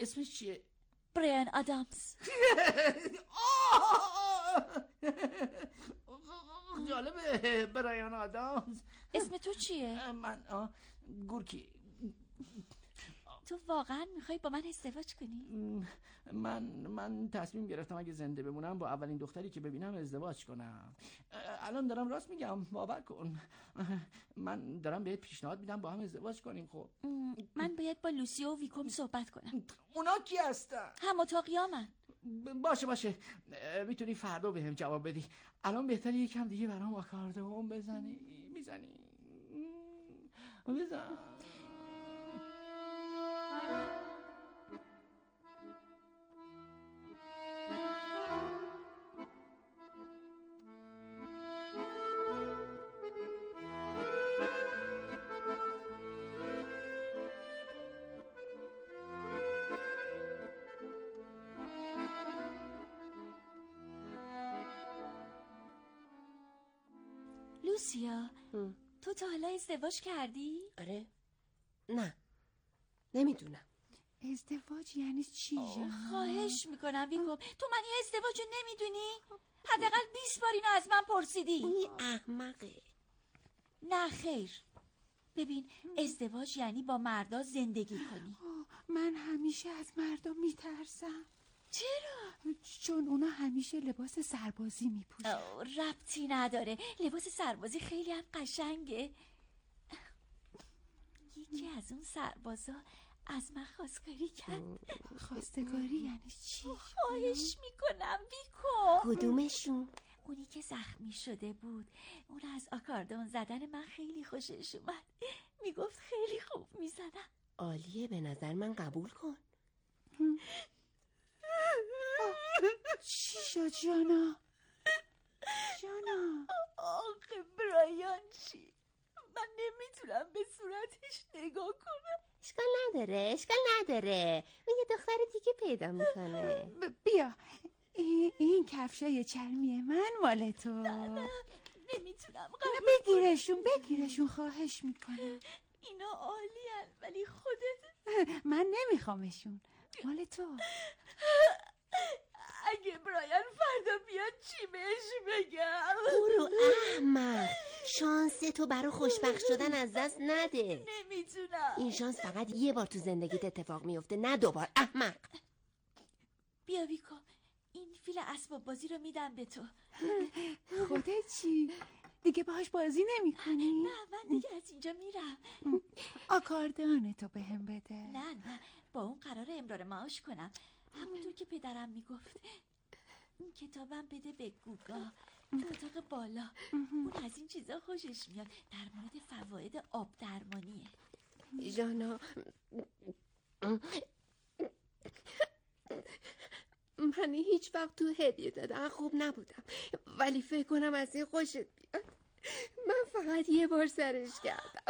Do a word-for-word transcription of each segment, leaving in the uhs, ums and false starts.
اسمش چیه؟ برایان آدامز. جالبه. برایان آدامز. اسم تو چیه؟ من گورکی. تو واقعا میخوای با من ازدواج کنی؟ من من تصمیم گرفتم اگه زنده بمونم با اولین دختری که ببینم ازدواج کنم. الان دارم راست میگم، باور کن. من دارم بهت پیشنهاد میدم با هم ازدواج کنیم. خب من باید با لوسی و ویکوم صحبت کنم. اونا کی هستن؟ هم اتاقیامن. باشه باشه، میتونی فردا بهم جواب بدی. الان بهتره یکم دیگه برام آکاردئون بزنی. میزنی؟ بزن. لوسیا، تو تا حالا ازدواج کردی؟ آره. نه نمیدونم. ازدواج یعنی چی؟ خواهش میکنم ویکوم، تو من یه ازدواج نمیدونی؟ حداقل بیست بار اینو از من پرسیدی. این احمقه. نه خیر. ببین، ازدواج یعنی با مردا زندگی کنی. من همیشه از مردا میترسم. چرا؟ چون اونا همیشه لباس سربازی میپوشن. ربطی نداره، لباس سربازی خیلی هم قشنگه. یکی از اون سربازا از من خواستگاری کرد. خواستگاری یعنی چی؟ خواهش میکنم ویکو. کدومشون؟ اونی که زخمی شده بود. اون از آکاردون زدن من خیلی خوشش اومد. میگفت خیلی خوب میزنم. عالیه، به نظر من قبول کن. چی شد جانا؟ جانا آخه برایان چی؟ من نمیتونم به صورتش نگاه کنم. اشکال نداره اشکال نداره اون یه دختر دیگه پیدا میکنه. ب- بیا این, این کفشای چرمی من مال تو. نه نه نمیتونم. بگیرشون بگیرشون خواهش میکنم. اینا عالی‌ان ولی خودت. من نمیخوامشون، مال تو. اگه برایان فردا بیاد چی بهش بگم؟ برو احمق، شانس تو برای خوشبخت شدن از دست نده. نمیتونم. این شانس فقط یه بار تو زندگیت اتفاق میفته، نه دوبار. احمق. بیا ویکو، این فیل اسباب بازی رو میدم به تو. خودت چی؟ دیگه باهاش بازی نمی کنی؟ نه من دیگه از اینجا میرم. آکاردئون تو بهم بده. نه نه با اون قرار امرار معاش کنم، همونطور که پدرم میگفت. این کتابم بده به گوگا تو اتاق بالا. اون از این چیزا خوشش میاد، در مورد فواید آب درمانیه. جانا من هیچ وقت تو هدیه دادن خوب نبودم، ولی فکر کنم از این خوشت بیاد. من فقط یه بار سرش کردم.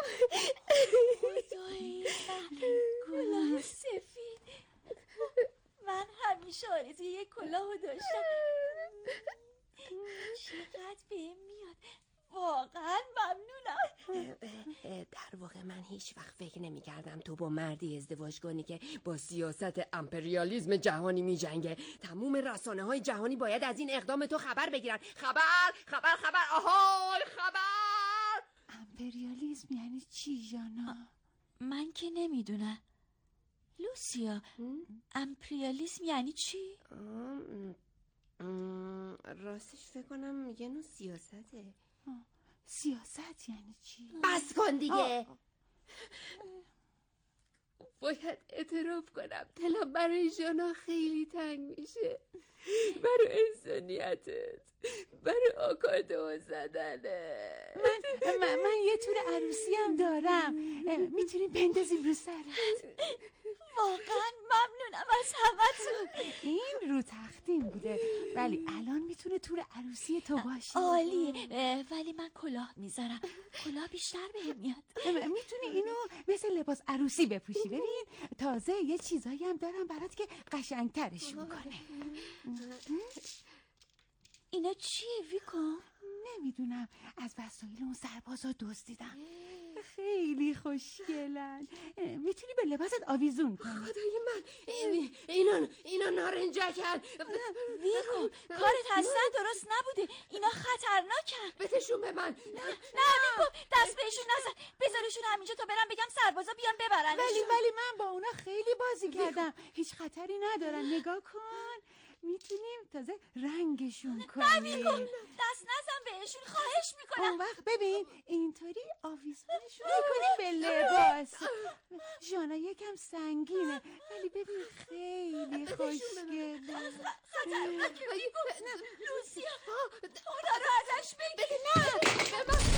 خدای من، کلاه سفید. من همیشه آرزوی یه کلاهو داشتم. چقدر بهم میاد، واقعا ممنونم. در واقع من هیچ وقت فکر نمی کردم تو با مردی ازدواج کنی که با سیاست امپریالیسم جهانی می جنگه. تموم رسانه های جهانی باید از این اقدام تو خبر بگیرن. خبر خبر خبر آهای خبر. امپریالیسم یعنی چی جانا؟ من که نمیدونم. لوسیا، امپریالیسم یعنی چی؟ ام، ام، راستش فکر کنم یه نوع سیاسته. سیاست یعنی چی؟ بس کن دیگه. باید اعتراف کنم دلم برای جانا خیلی تنگ میشه، برای انسانیتت، برای آکاردئون زدنه. من, من, من یه تور عروسی هم دارم، میتونیم بندازیم رو سرت. واقعا ممنونم از همتون. این رو تختیم بوده ولی الان میتونه تور عروسی تو باشه. عالیه، ولی من کلاه میذارم، کلاه بیشتر بهم میاد. میتونی اینو مثل لباس عروسی بپوشی. ببین تازه یه چیزایی هم دارم برات که قشنگترش میکنه. اینا چیه ویکو؟ نمیدونم، از وسایل اون سربازا دزدیدم. خیلی خوشگلن. میتونی به لباست آویزون کنی. خدای من این اینا اینا نارنجکن. ویکو کارت اصلا درست نبوده، اینا خطرناکن. بتشون به من. نه نه ویکو دست بهشون نزن، بذارشون همینجا تا برم بگم سربازا بیان ببرنشون. ولی ولی من با اونا خیلی بازی کردم، هیچ خطری ندارن. نگاه کن، میتونیم تازه رنگشون کنیم. نه ویکو دست نزن بهشون، خواهش میکنم. اون وقت ببین اینطوری آویزونشون میکنیم به لباس. ژانا یکم سنگینه ولی ببین خیلی خوشگله. خطرناکه ویکو. لوسیا خدا رو ازش بگیر. نه به من.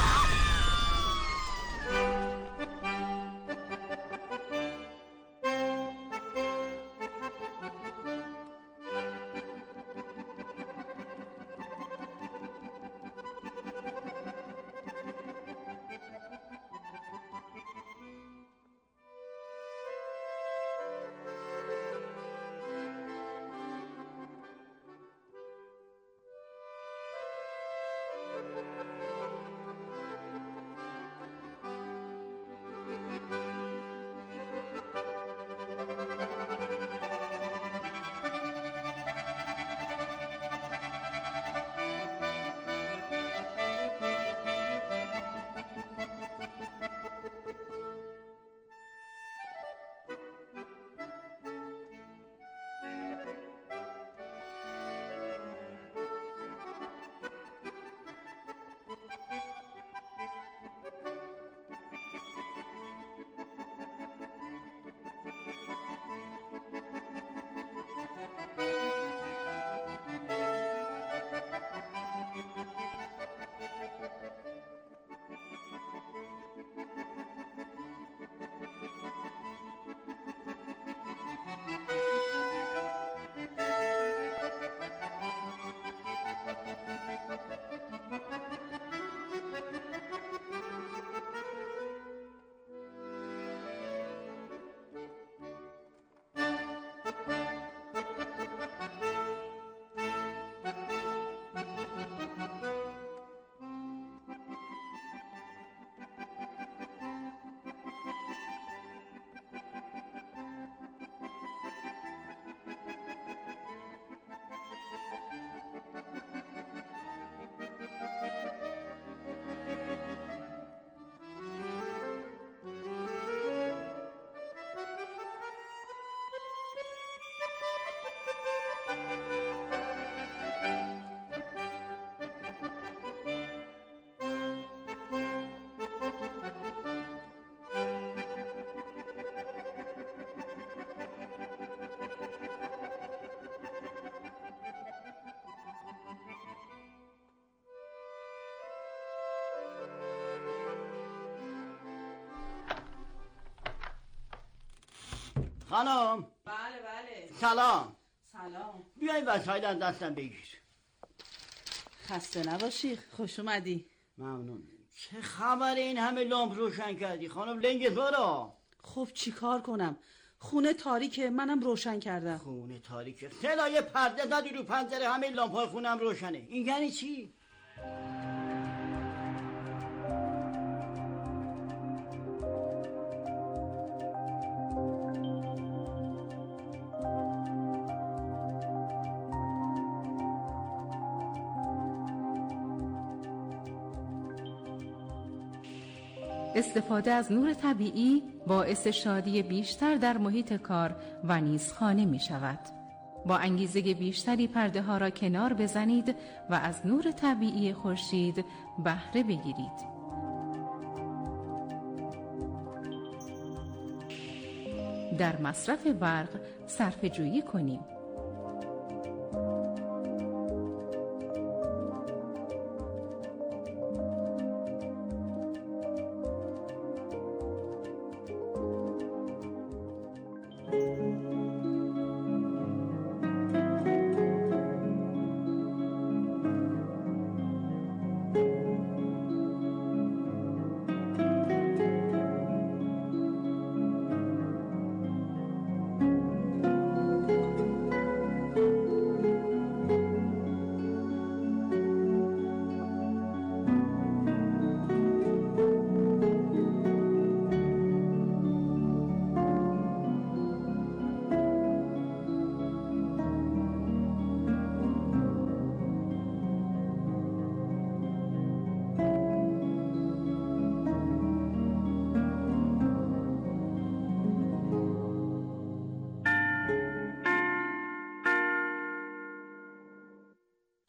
خانم. بله بله. سلام. سلام. بیای وسایل از دستم بگیر. خسته نباشی، خوش اومدی. ممنون. چه خبر این همه لامپ روشن کردی خانم لنگ زورا؟ خب چی کار کنم؟ خونه تاریکه، منم روشن کردم. خونه تاریکه؟ سلای پرده زدی رو پنجره، همه لامپ‌های خونم روشنه. این یعنی چی؟ استفاده از نور طبیعی باعث شادی بیشتر در محیط کار و نیز خانه می شود. با انگیزه بیشتری پرده ها را کنار بزنید و از نور طبیعی خورشید بهره بگیرید. در مصرف برق صرفه جویی کنیم.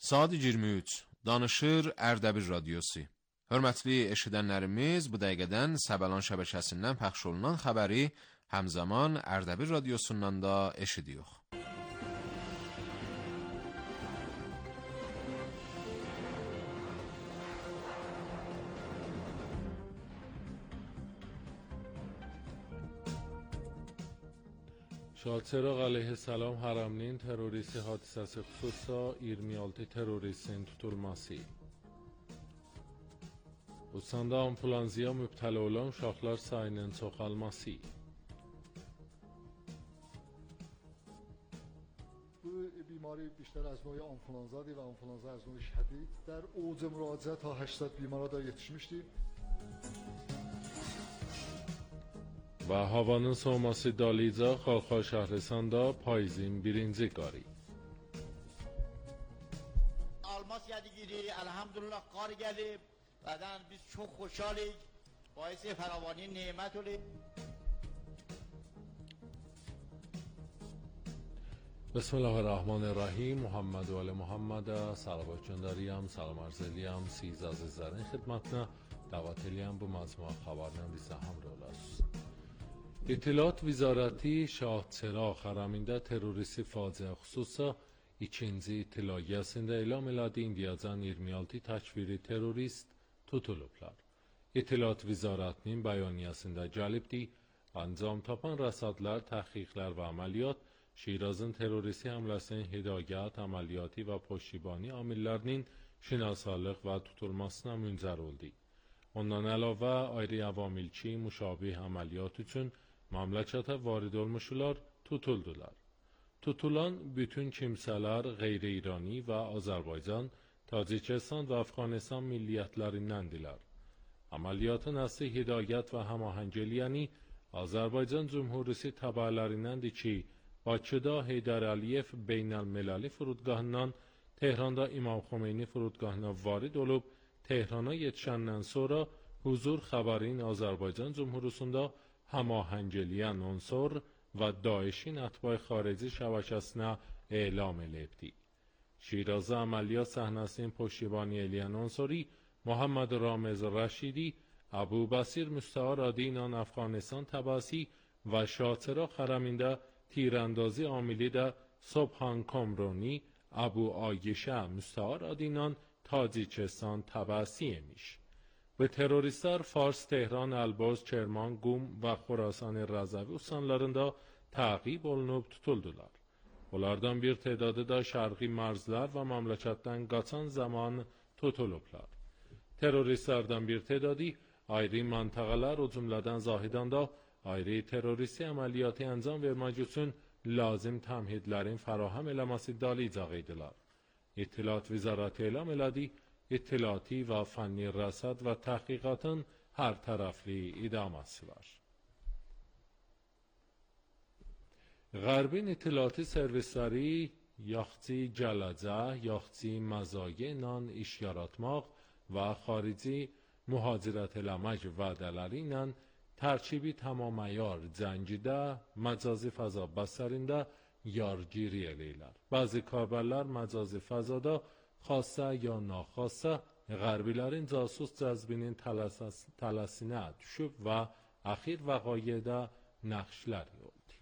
Saat iyirmi üç. Danışır Ərdəbil Radiosu. Hörmətli eşidənlərimiz, bu dəqiqədən Səbəlan şəbəkəsindən pəxş olunan xəbəri həmzaman Ərdəbil Radiosundan da eşidiyoruz. Şahçeraq aleyhisselam haramlinin teröristi hadisesi xüsusa yirmi altı teröristin tutulması. Ustandə ambulansiya mübtəla olan uşaqlar sayının çoxalması. Bu بیماری بیشتر از نوع آنفولانزا و آنفولانزا از نوع شدید در اوج مراجعه تا هشتاد بیمارا da yetişmişdi. Və havanın soğuması dalıca Xalqa Şəhrisanda payızın birinci qarı. Almasya'da giri, elhamdülillah qar gəlib. Bədən biz çox xoşalıyıq. Baisi fəravani nemət olub. بسم الله الرحمن الرحیم. محمد و آل محمد صلوات جنداریم، سلام ارزلیم، سیز عزیزلرین خدمتنا دعوتلیم bu məcmua xəbərlə bizə həmrə olasınız. İttilat Vizarəti Şahçeraq haramında teröristi facia xüsusa ikinci ittilaiyəsində elan elədi indiyacan iyirmi altı təkfiri terörist tutulublar. İttilat Vizarətinin bəyaniyəsində gəlibdi, ancam tapan rəsadlar, təhqiqlər və əməliyyat Şirazın teröristi həmləsinin hidayət, əməliyyatı və poştibani amillərinin şinasalıq və tutulmasına müncər oldu. Ondan əlavə ayrı əvamil ki, müşabih əməliyyat üçün məmləkətə varid olmuşlar tutuldular. Tutulan bütün kimsələr qeyri-İrani və Azərbaycan, Tacikistan və Afqanistan milliyyətlərindəndirlər. Əməliyyatın əsli hidayət və həmahəngiliyəni Azərbaycan Cümhurisi təbəələrindəndir ki, Bakıda Heydər Əliyev beynəlmələri furudgahından Tehranda İmam Xomeyni furudgahına varid olub, Tehrana yetişəndən sonra huzur xəbərin Azərbaycan Cümhurusunda həmahəngiliyən unsur və Daişin ətbay xarici şəbəkəsinə elam eləyibdi. Şirazda əməliyyat səhnəsinin poştibani eləyən unsuri Muhammed Ramiz Rəşidi, Əbu Bəsir müstəar adı ilə Əfqanistan təbəsi və Şahçeraq haramında تیراندازی عاملی در صبحان کامرانی ابو آیشه مستعار آدینان تاجیکستان تبعثی میش. به teröristler Fars, Tehran, Elbaz, Kerman, Qum və Xorasan Rəzəvi ustanlarında təqib olunub tutuldular. Onlardan bir tedadı da şərqi mərzlər və məmləkətdən qaçan zaman tutulublar. Teröristlərdən bir tedadı ayrı məntəqələr o cümlədən Zahidanda ayrı teröristi əməliyyatı əncam vermək üçün lazım təmhidlərin fərahəm eləməsi dalıca qeydilər. İttilat Vizarəti elam elədi, ittilati və fənni rəsad və təhqiqatın hər tərəfli idaməsi var. Qərbin ittilati servisləri yaxçı gələcə, yaxçı məzagə ilə iş yaratmaq və xarici mühacirət eləmək vədələri ilə tərkibi tamaməyar cəngidə, məcazi fəza bəsərində yargiri eləyirlər. Bəzi kabəllər məcazi fəzada xasə ya naxasə Qərbilərin casus cəzbinin tələsinə düşüb və əxir vəqayədə nəqşlər oldu.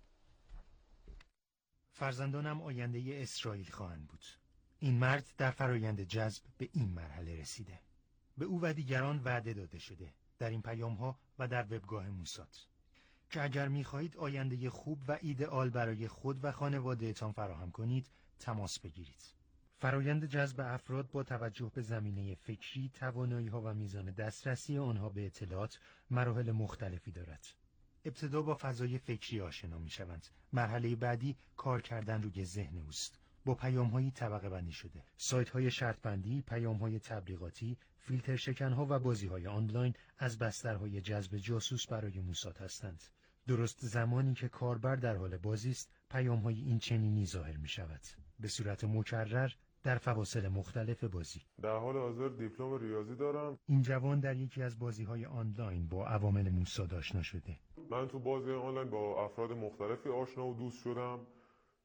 فرزندانم آینده اسرائیل خواهند بود. این مرد در فرایند جذب به این مرحله رسیده. به او و دیگران وعده داده شده در این پیام‌ها و در وبگاه موسات که اگر می‌خواهید آینده خوب و ایدئال برای خود و خانواده‌تان فراهم کنید تماس بگیرید. فرایند جذب افراد با توجه به زمینه فکری، توانایی‌ها و میزان دسترسی آنها به اطلاعات مراحل مختلفی دارد. ابتدا با فضای فکری آشنا می‌شوند. مرحله بعدی کار کردن روی ذهن اوست. با پیام‌های طبقه بندی شده. سایت‌های شرط بندی، پیام‌های تبلیغاتی، فیلتر شکن‌ها و بازی‌های آنلاین از بسترهای جذب جاسوس برای موساد هستند. درست زمانی که کاربر در حال بازی است، پیام‌های این چنینی ظاهر می‌شود. به صورت مکرر در فواصل مختلف بازی. در حال حاضر دیپلم ریاضی دارم. این جوان در یکی از بازی‌های آنلاین با عوامل موساد آشنا شده. من تو بازی آنلاین با افراد مختلفی آشنا و دوست شدم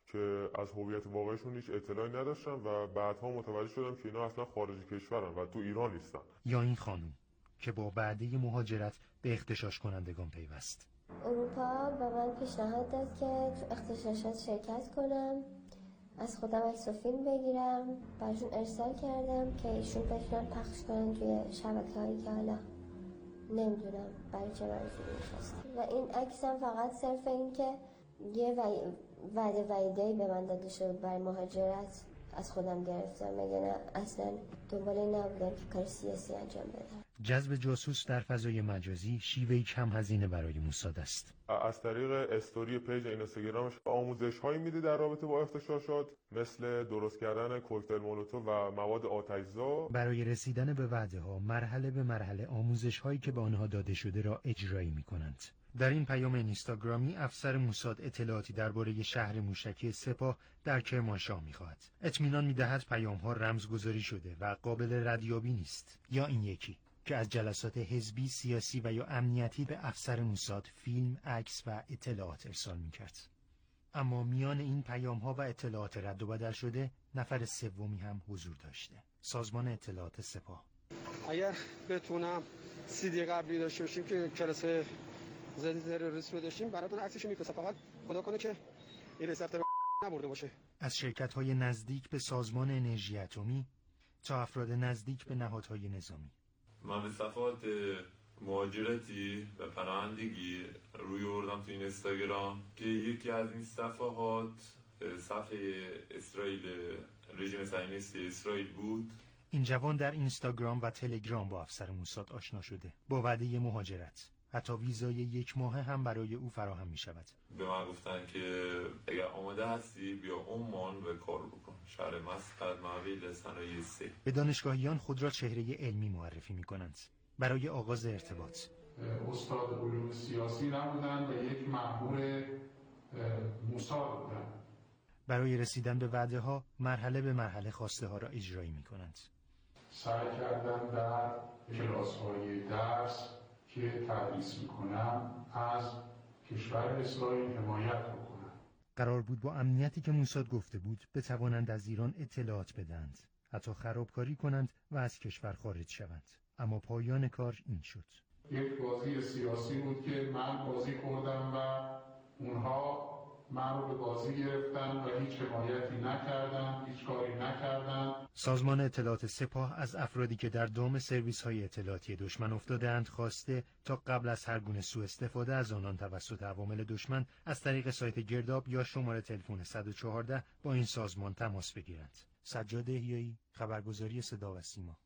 که از هویت واقعیشون هیچ اطلاعی نداشتم و بعدها متوجه شدم که اینا اصلا خارج کشورن و تو ایران نیستن. یا این خانم که با وعده مهاجرت به اغتشاش کنندگان پیوست. اروپا به من پیشنهاد داد که تو اغتشاشات شرکت کنم، از خودم عکس و فیلم بگیرم، براشون ارسال کردم که ایشون بتونن پخش کنن توی شبکه‌هایی که حالا نمیدونم برای چه منظوری می‌خواستم. و این عکسم فقط صرف این که یه وعده وعیده‌ای به من داده شد برای مهاجرت از خودم گرفتم، مگه نه اصلا دنبال این نبودم که کار سیاسی انجام بدم. جذب جاسوس در فضای مجازی شیوهی کم هزینه برای موساد است. از طریق استوری پیج اینستاگرامش آموزش هایی میده در رابطه با اغتشاشات، مثل درست کردن کوکتل مولوتوف و مواد آتش‌زا. برای رسیدن به وعده ها مرحله به مرحله آموزش هایی که به آنها داده شده را اجرایی می کنند. در این پیام اینستاگرامی افسر موساد اطلاعاتی درباره شهر موشکی سپاه در کرمانشاه می‌خواهد. اطمینان می‌دهد پیام‌ها رمزگذاری شده و قابل ردیابی نیست. یا این یکی که از جلسات حزبی، سیاسی و یا امنیتی به افسر موساد فیلم، عکس و اطلاعات ارسال می‌کرد. اما میان این پیام‌ها و اطلاعات رد و بدل شده نفر سومی هم حضور داشته. سازمان اطلاعات سپاه. اگر بتونم سیدی قبلی داشته باشیم که کلاس زدی تروریست رو داشتیم براتون عکسشو میفرستم، فقط خدا کنه که این رسپت نبرده باشه. از شرکت‌های نزدیک به سازمان انرژی اتمی تا افراد نزدیک به نهادهای نظامی. من به صفحات مهاجرتی و پناهندگی روی آوردم تو این اینستاگرام که یکی از این صفحات صفحه اسرائیل، رژیم صهیونیستی اسرائیل بود. این جوان در اینستاگرام و تلگرام با افسر موساد آشنا شده با وعده مهاجرت. حتی ویزای یک ماهه هم برای او فراهم می شود. به من گفتن که اگر آماده هستی بیا عمان و کار بکن، شهر مسقط، محویل صنایع سه. به دانشگاهیان خود را چهره علمی معرفی می کنند. برای آغاز ارتباط استاد علوم سیاسی نبودن و یک مأمور موساد بودن. برای رسیدن به وعده ها مرحله به مرحله خواسته ها را اجرایی می کنند. سعی کردن در کلاس های درس که تدریس میکنم از کشور اسرائیل حمایت بکنم. قرار بود با امنیتی که موساد گفته بود بتوانند از ایران اطلاعات بدهند، حتی خرابکاری کنند و از کشور خارج شوند. اما پایان کار این شد. یک بازی سیاسی بود که من بازی کردم و اونها من رو به بازی گرفتن و هیچ حمایتی نکردن، هیچ کاری نکردن. سازمان اطلاعات سپاه از افرادی که در دام سرویس های اطلاعاتی دشمن افتاده‌اند خواسته تا قبل از هر گونه سوء استفاده از آنان توسط عوامل دشمن از طریق سایت گرداب یا شماره تلفن صد و چهارده با این سازمان تماس بگیرند. سجاد احیایی، خبرگزاری صدا و سیما.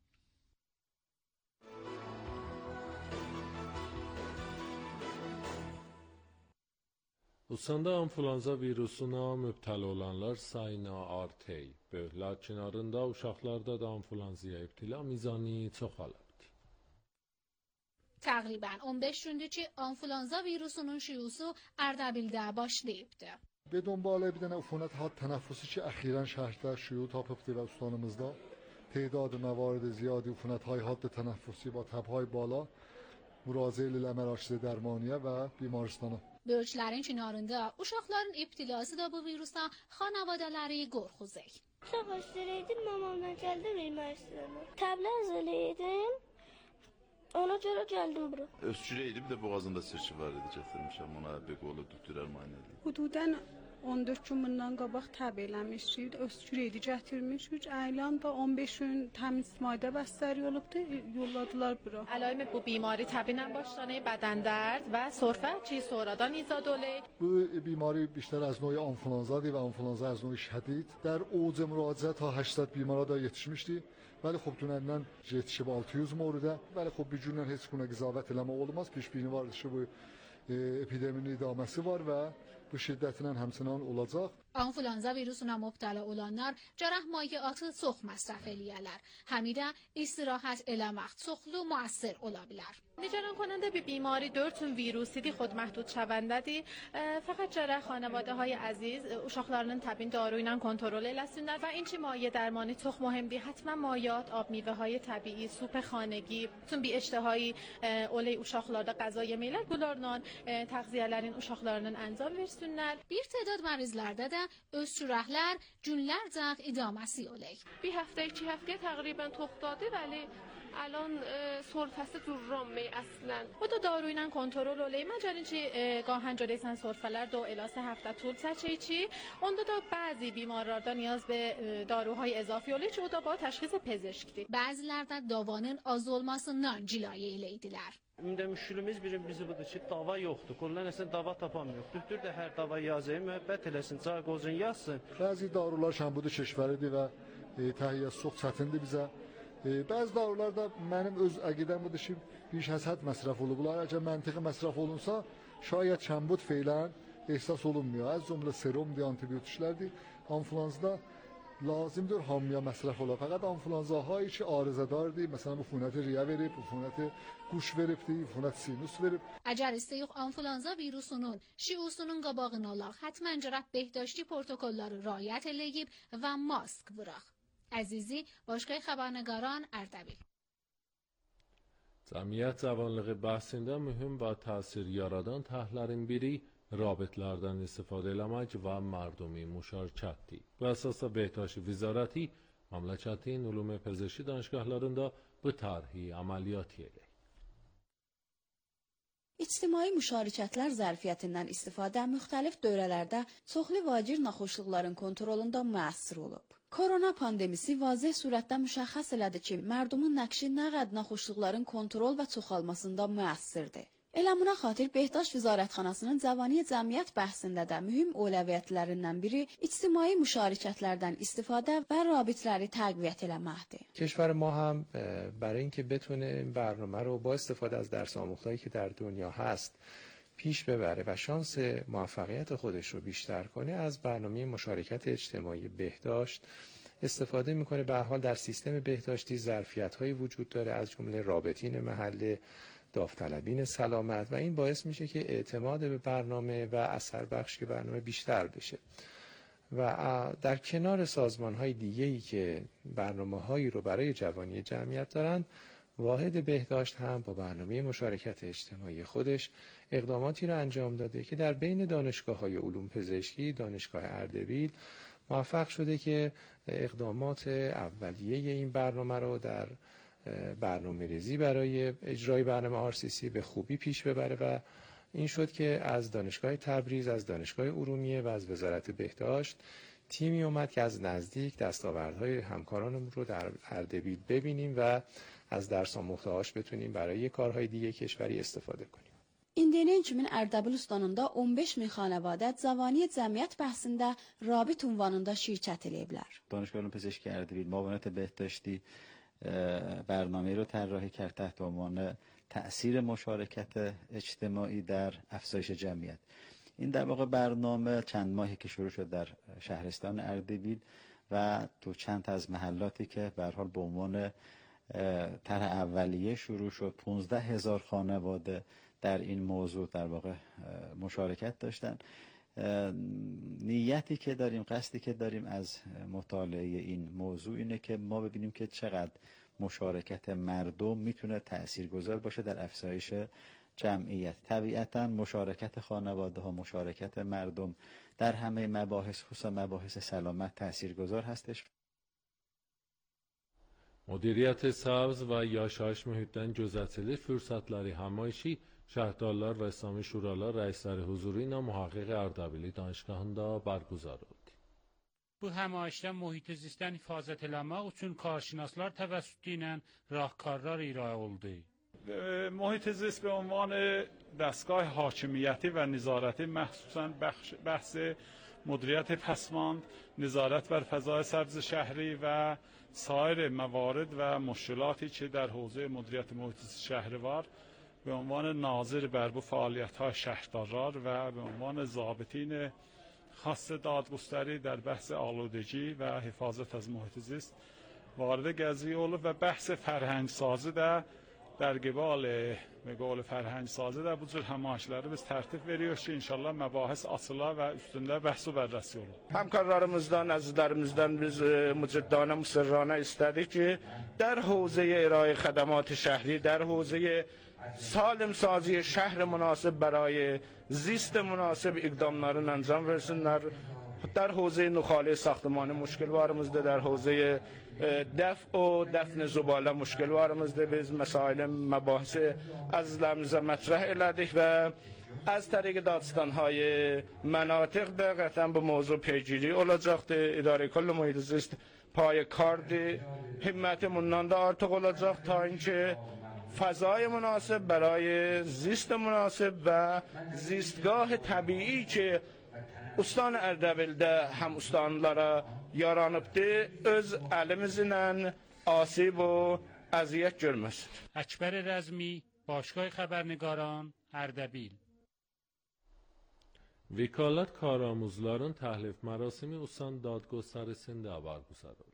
Usanda influenza virusuna mübtəla olanlar sayına artıy. Lakin arında uşaqlarda da influenzaya ibtila mizani çoxalıbdı. Təqribən on beş gündür ki, influenza virusunun şiusu Ərdəbildə başlayıbdı. به دنبال bir dənə ufunət had tənəffüsü ki, əxirən şəhərdə şiu tapıbdı və ustanımızda تعداد موارد زیادی عفونت‌های حاد تنفسی با تب‌های بالا müraciə ilə mərakiz dərmaniyə və بیمارستana. Bölgələrin kənarında uşaqların ibtilası da bu virusdan xanavadaları qorxuzək. Sabahsıraydım, mamamdan gəldim ermənistana. Təbliğ elədim. Ona görə gəldim bura. Öskürəydim də boğazında sirçi var idi, gətirmişəm ona bəq olub doktorlar müayinə edib. Hududan on dörd gün bundan qabaq təbii eləmişdik, öskürəydi gətirmişik. Əylan da on beş gün təmiz maydə bəstəri olubdu, yolladılar bura. علائم bu بیماری طبیعاً başlanır bədən dərd və sörfə ki sonradan izad olur. Bu بیماری بیشتر از نوع آنفولانزاdır və آنفولانزا از نوع شدید. در اوج müraciət ta هشتصد بیمارا da yetişmişdi. ولی خب dünəndən yetişib altı yüz moridə. Vəli xub bir gündən heç günə qizavət eləmə olmaz. Pişbini var ki, bu epideminin idaməsi var və bu şiddətlə həmçinin olacaq. Influenza virusuna mübtəla olanlar cərrah mayyatı çox məsrəf eləyirlər. Həmidə istirahət eləmək çoxlu müəssir ola bilər. نگران کننده به بیماری dörd ویروسیدی خود محدود şəvəndədir. Fəqət cərrah xanavadaهای عزیز uşaqlarının təbin daru ilə kontrol eləsinlər və inçi مایع درمانی çox mühimdir. Həttəmən مایات، آب میوه‌های طبیعی، سوپ خانگی، tüm bir iştihai olay uşaqlarda qəza yemələr bunlarla təğziyələrin uşaqlarının anjam versinlər. Bir تعداد مریضlərdə də öz sürahlar günlercə idamesi olacaq. Bir həftə, iki həftəyə təqribən toxtadı, vəli الان سرفəsi durranmay əslən. O da daru ilə kontrol olay. Məncə ki, gahən görəsən sörfələr دو الی سه həftə طول çəkir ki, onda da bəzi بیمارlarda نیاز به daruهای اضافی olur ki, o da با təşxis pezişkdir. Bəzilərdə davanın az olmasından cilayə eləydilər. İndi müşkülümüz biri bizi budur ki, dava yoxdur. Kullan əslən dava tapamıyor. Doktor da hər dava yazır, müəbbət eləsin, caqozun yazsın. Bəzi darular şambudu keşvəridir və e, təhiyyəsi çox çətindir bizə. E, bəzi darular da mənim öz əqidəm budur ki, bir həsəd məsrəf olublar. Əgər məntiqi məsrəf olunsa, şayət şambud feylən ehsas olunmuyor. Az cümlə serumdur, antibiotiklərdir. Anfluenzada lazımdır hamıya məsrəf ola. Fəqət anfluenzaهایی ki arızadardır, məsələn, üfunət riyə verib, üfunət quş veribdir, üfunət sinus verib. Əgər istəyik anfluenza virusunun şiusunun qabağını alaq, həttəmən cərəh بهداشتی protokolları riayət eləyib və mask vuraq. عزیزی باشگاه خبرنگاران اردبیل. Cəmiyyət cavanlığı bəhsində mühüm və təsir yaradan təhlərin biri rabitlərdən istifadə eləmək və mərdumi müşarikətdir. Bu əsasda Behdaşi Vizarəti məmləkətin ülumi pezişki danışgahlarında bu tərhi əməliyyat edir. İctimai müşarikətlər zərfiyyətindən istifadə müxtəlif dövrlərdə çoxlu vacir naxoşluqların kontrolunda müəssir olub. Korona pandemisi vazih surətdə müşəxəs elədi ki, mərdumun nəqşi nə qəd naxoşluqların kontrol və çoxalmasında müəssirdir. Elə buna xatir Behdaş Vizarətxanasının Cəvani Cəmiyyət bəhsində də mühüm əvəziyyətlərindən biri ictimai müşarikətlərdən istifadə və rabitləri təqviyyət eləməkdir. کشور ما هم برای اینکه بتونه این برنامه رو با استفاده از درس آموختهایی که در دنیا هست پیش ببره و شانس موفقیت خودش رو بیشتر کنه از برنامه مشارکت اجتماعی بهداشت استفاده میکنه. به هر حال در سیستم بهداشتی ظرفیت‌هایی وجود داره از جمله رابطین محله، داوطلبین سلامت و این باعث میشه که اعتماد به برنامه و اثر بخشی برنامه بیشتر بشه. و در کنار سازمان‌های دیگه‌ای که برنامه‌هایی رو برای جوانی جمعیت دارن، واحد بهداشت هم با برنامه مشارکت اجتماعی خودش اقداماتی را انجام داده که در بین دانشگاه‌های علوم پزشکی، دانشگاه اردبیل موفق شده که اقدامات اولیه این برنامه رو در برنامه‌ریزی برای اجرای برنامه آر سی سی به خوبی پیش ببره و این شد که از دانشگاه تبریز، از دانشگاه ارومیه و از وزارت بهداشت تیمی اومد که از نزدیک دستاوردهای همکارانمون رو در اردبیل ببینیم و از درس آموخته‌هاش بتونیم برای کارهای دیگه کشوری استفاده کنیم. İndiyənən kimin Ərdəbil ustanında on beş min xanəvadə Cəvani Cəmiyyət bəhsində rabit ünvanında şirkət eləyiblər. دانشگاه علوم پزشکی اردبیل معاونت بهداشتی برنامه رو طراحی کرد تحت عنوان تأثیر مشارکت اجتماعی در افزایش جمعیت. این در واقع برنامه چند ماهی که شروع شد در شهرستان اردبیل و تو چند از محلاتی که به هر حال به عنوان طرح اولیه شروع شد، پانزده هزار خانواده در این موضوع در واقع مشارکت داشتن. نیتی که داریم، قصدی که داریم از مطالعه این موضوع اینه که ما ببینیم که چقدر مشارکت مردم میتونه تاثیرگذار باشه در افزایش جمعیت. طبیعتاً مشارکت خانواده ها، مشارکت مردم در همه مباحث، خصوصا مباحث سلامت تاثیرگذار هستش. Müdiriyyət Savz və Yaşayış Mühitdən Gözətçilik Fürsətləri Həmayişi Şəhərdarlar və İslami Şuralar rəisləri huzuru ilə Mühaqqiq Ərdəbili danışgahında bərguzar oldu. Bu həmayişdə mühit zistdən hifazət eləmək üçün karşınaslar təvəssütü ilə راهکارlar icra oldu. محیط زیست به عنوان دستگاه حاکمیتی و نظارتی مخصوصاً بحث مدیریت پسماند، نظارت بر فضای سبز شهری و سایر موارد و مشکلاتی که در حوزه مدیریت محیط شهروار به عنوان ناظر بر بو فعالیت‌های شهردار و به عنوان ضابطین خاص دادگستری در بحث آلودگی و حفاظت از محیط زیست وارد قضیه olub و بحث فرهنگ سازی در در قبال به قول فرهنگ سازی در bu cür həmayişləri biz tərtib veriyoruz ki inşallah məbahis açıla və üstündə bəhs və bərrəsi olur. همکارlarımızdan, azizlerimizden biz mücəddana, müsirrana istedik ki در حوزه ارائه خدمات شهری، در حوزه سالم سازی شهر مناسب برای زیست مناسب اقدامlarını انجام versinler. در حوزه نخاله ساختمانی مشکل وارمızdır، در حوزه دفع و دفن زباله مشکل وارمızdır. biz مسائل مباحث از لمزه مطرح elədik و از طریق دادستان‌های مناطق da قطعا bu موضوع پیگیری olacaqdır. İdare Kol Muhit Zist pay kardı, himmetimizden de artık olacak ta اینکه فضای مناسب برای زیست مناسب و زیستگاه طبیعی که استان Ərdəbildə həm ustanlara yaranıbdır, öz əlimizlə asib و əziyyət görməsin. اکبر رزمی، باشگاه خبرنگاران، اردبیل. Vekalet karamuzların təhlif mərasimi Usan Dadgöstərisində barguzar oldu.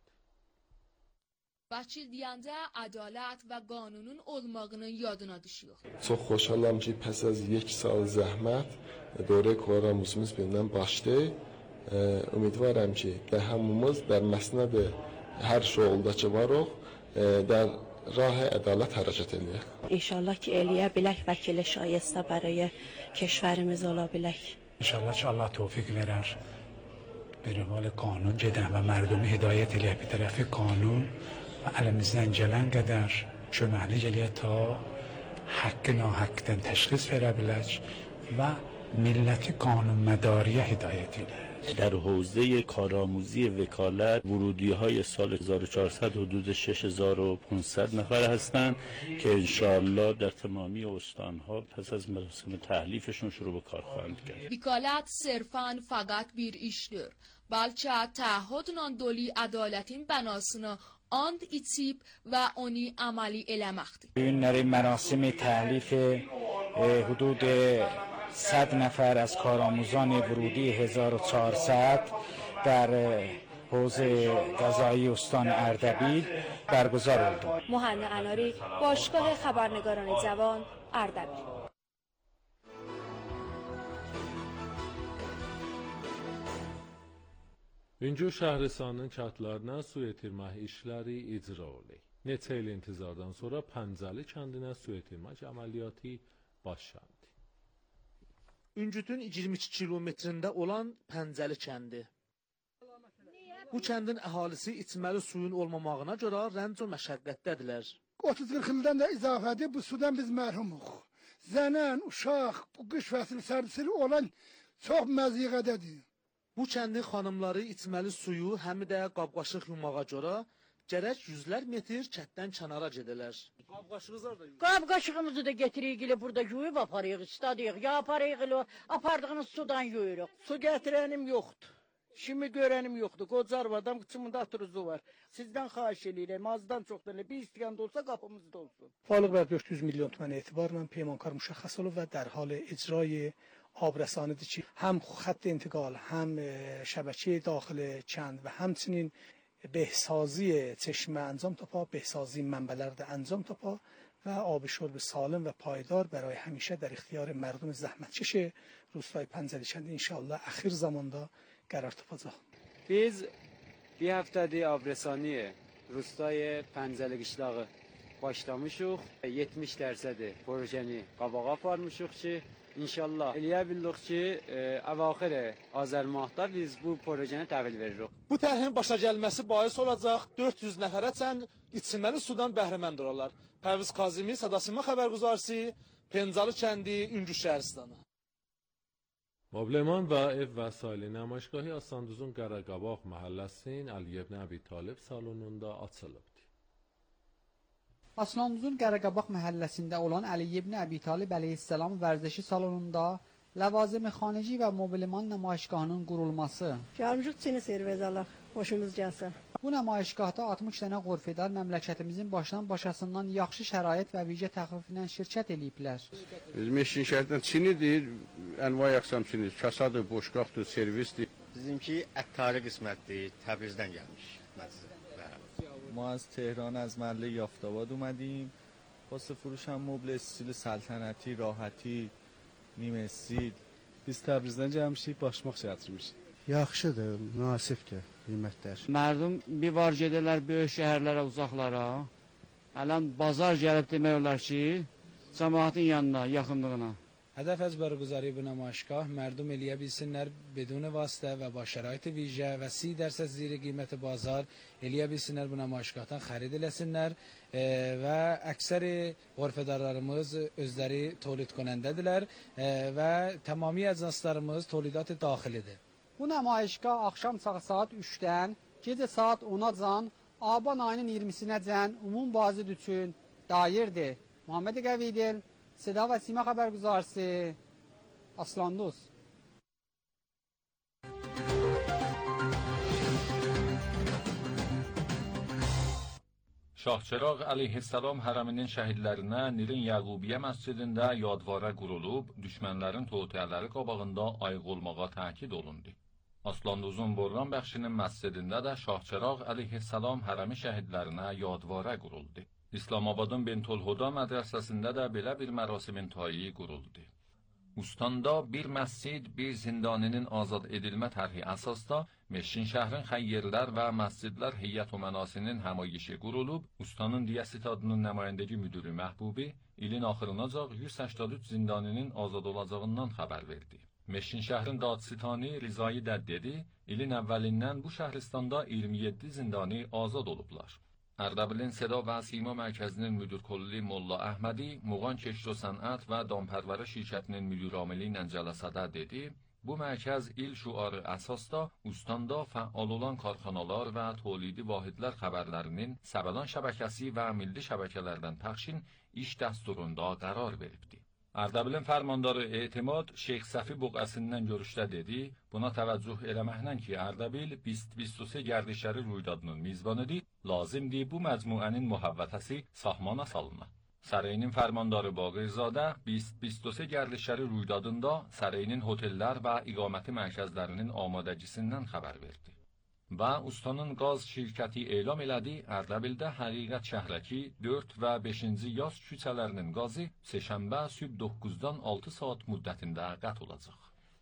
Bakıda ədalət və qanunun olmağının yadına düşüyor. Çox xoşalam ki, pəs az یک سال zəhmət دوره karamuzumuz bindən başladı. Ümidvaram ki, də hamımız در مسند hər şoğulda ki varıq, در راه ədalət hərəkət eləyək. İnşallah ki, eləyə bilək vəkili şayəstə برای کشورimiz ola bilək. انشالله که الله توفیق verər به روال قانون gedən və mərdumi hidayət eləyək bir tərəfi qanun və əlimizdən gələn qədər köməklik eləyək ta haqqı nahaqqdan təşxis verə bilək və milləti qanunmədariyə hidayət eləyək. در حوزه کارآموزی وکالت ورودی‌های سال هزار و چهارصد حدود شش هزار و پانصد نفر هستند که انشاءالله در تمامی استان‌ها پس از مراسم تحلیفشون شروع به کار خواهند کرد. وکالت صرفاً فقط bir işdir. Balça təahhüdlə dolu ədalətin bənasını and içib və onu əməli eləməkdir. Bu günləri mərasimi təhlif حدود صد نفر از کارآموزان ورودی هزار و چهارصد در حوزه قضایی استان اردبیل برگزار oldu. مهنا اناری، باشگاه خبرنگاران جوان، اردبیل. İncir Şəhristanın kəndlərinə su yetirmək işləri icra olundu. Neçə il intizardan sonra Pəncəli kəndinə su yetirmək əməliyyatı başlandı. Üncütün iyirmi iki kilometrində olan Pəncəli kəndi. Bu kəndin əhalisi içməli suyun olmamağına görə rənc və məşəqqətdədirlər. otuz qırx ildən də izafədir, bu sudan biz mərhumuq. Zənən, uşaq, bu qış fəsil sərsili olan çox məziqədədir. Bu kəndin xanımları içməli suyu həm də qab-qaşıq yumağa görə gərək yüzlər metr kətdən kənara gedilər. Qab-qaşığımızı da getiririk ilə burada yuyub aparıyıq, istadıyıq, ya aparıyıq ilə apardığımız sudan yuyuruq. Su gətirənim yoxdur, işimi görənim yoxdur, qocar adam qıçımında atırızı var. Sizdən xahiş edirəm, azdan çoxdan, bir istiqamda olsa qapımızda olsun. Balıq və dörd yüz milyon tümən etibarla peymankar müşəxəs olub və dərhal icrayı آبرسانیdir ki, هم خط انتقال، هم شبکه داخل کند و همچنین بهسازی چشمه انجام تاپا، بهسازی منبع‌لر ده انجام تاپا و آب شرب سالم و پایدار برای همیشه در اختیار مردم زحمتکش روستای پنجلی کند انشاءالله اخیر zamanda قرار tapacaq. Biz bir həftədir abrəsani روستای پنجلی qışlağı başlamışıq. yetmiş dərəcədir projeni qabağa aparmışıq ki, İnşallah eləyə bildik ki, əvaxir Azər mahda biz bu projenə təhvil veririk. Bu tərhin başa gəlməsi bais olacaq dörd yüz nəfərəcən içməli sudan bəhrəmənd olurlar. Pərviz Kazimi, Sadasima xəbərguzarisi, Pencalı kəndi, Üncü Şəhristanı. مبلمان و ev vəsaili namaişgahı Asanduzun Qaraqabaq məhəlləsinin Əli ibn Əbi Talib salonunda açılıbdır. Aslanduzun Qaraqabaq məhəlləsində olan Əli ibn Əbi Talib əleyhissalam vərdişi salonunda ləvazim xanici və mobilman namaişgahının qurulması. Gəlmişik seni servezalaq, xoşumuz gəlsin. Bu namaişgahda altmış dənə qorfedar məmləkətimizin başdan başasından yaxşı şərait və vicə təxfiflə şirkət eləyiblər. Bizim eşin şəhərdən Çinidir, ənvay əqsam Çinidir, kasadır, boşqaqdır, servisdir. Bizimki əttarı qismətdir, Təbrizdən gəlmiş. ما از تهران از محله یافت‌آباد اومدیم واسه فروش هم مبل استیل سلطنتی راحتی نیم استیل biz Təbrizdən gəlmişik, başmaq gətirmişik. Yaxşıdır, münasibdir, qiymətlər. Mərdum bir var gedərlər böyük şəhərlərə, uzaqlara. Hələn bazar gəlib demək olar ki, cəmaatın yanına, yaxınlığına. هدف از برگزاری bu نمایشگاه مردم الیه bilsinler بدون واسطه و با شرایط ویژه و سی درصد زیر قیمت بازار الیه bilsinler bu نمایشگاهdan xarid eləsinlər və əksəri غرفه‌دارlarımız özləri tolid کننده‌dirlər və tamami əcnaslarımız tolidat daxilidir. Bu nümayişgah axşam saat üçdən gecə saat ona can Aban ayının iyirmisinəcən ümum bazı üçün dairdir. Muhammed Qəvidil, Seda ve Sima Haberguzarisi, Aslanduz. Şahçıraq əleyhissalam hərəminin şəhidlərinə Nilin Yəqubiyyə məscidində yadvara qurulub, düşmənlərin toğutiyələri qabağında ayıq olmağa təkid olundu. Aslanduzun Borran bəxşinin məscidində də Şahçıraq əleyhissalam hərəmi şəhidlərinə yadvara quruldu. İslamabadın Bentolhuda mədrəsəsində də belə bir mərasimin tayyi quruldu. Ustandə bir məscid, bir zindaninin azad edilmə tərhi əsasda Meşin şəhrin xəyyirlər və məscidlər heyət-o mənasinin həmayişi qurulub, ustanın Diyəsit adının nümayəndəgi müdürü Məhbubi ilin axırınacan yüz səksən üç zindaninin azad olacağından xəbər verdi. Meşin şəhrin qadsitani Rizai də dedi, ilin əvvəlindən bu şəhristanda iyirmi yeddi zindani azad olublar. Ərdəbilin Seda və Sima mərkəzinin müdür-kolli Molla Əhmədi, Muğan Keşro Sənət və Dampervərə şirkətinin müdür-amili ilə cələsədə dedi, bu mərkəz il şuarı əsasda ustandə fəal olan karxanalar və tolidi vahidlər xəbərlərinin Səbəlan şəbəkəsi və milli şəbəkələrdən təxşin iş dəsturunda qərar veribdi. Ərdəbilin fərmandarı Etimad Şeyx Səfi Buqəsindən görüşdə dedi, buna təvəccüh eləməklə ki, Ərdəbil بیست بیست و سه gərdişəri rüydadının mizbanıdır, lazımdır bu məcmuənin muhavvətəsi sahmana salına. Sarayinin fərmandarı Baqirzadə بیست بیست و سه gərdişəri rüydadında sarayinin hotellər və iqaməti mərkəzlərinin amadəcisindən xəbər verdi. Və ustanın qaz şirkəti elam elədi, Ərdəbildə Həqiqət şəhrəki dörd və beşinci yaz küçələrinin qazı Seşənbə sübh doqquzdan altı saat müddətində qət olacaq.